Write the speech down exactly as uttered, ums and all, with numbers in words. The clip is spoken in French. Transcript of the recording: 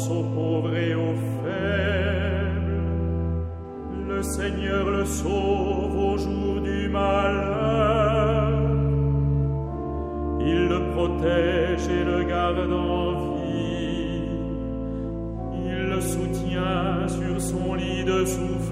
pense aux pauvres et aux faibles. Le Seigneur le sauve au jour du malheur. Il le protège et le garde en vie. Il le soutient sur son lit de souffrance.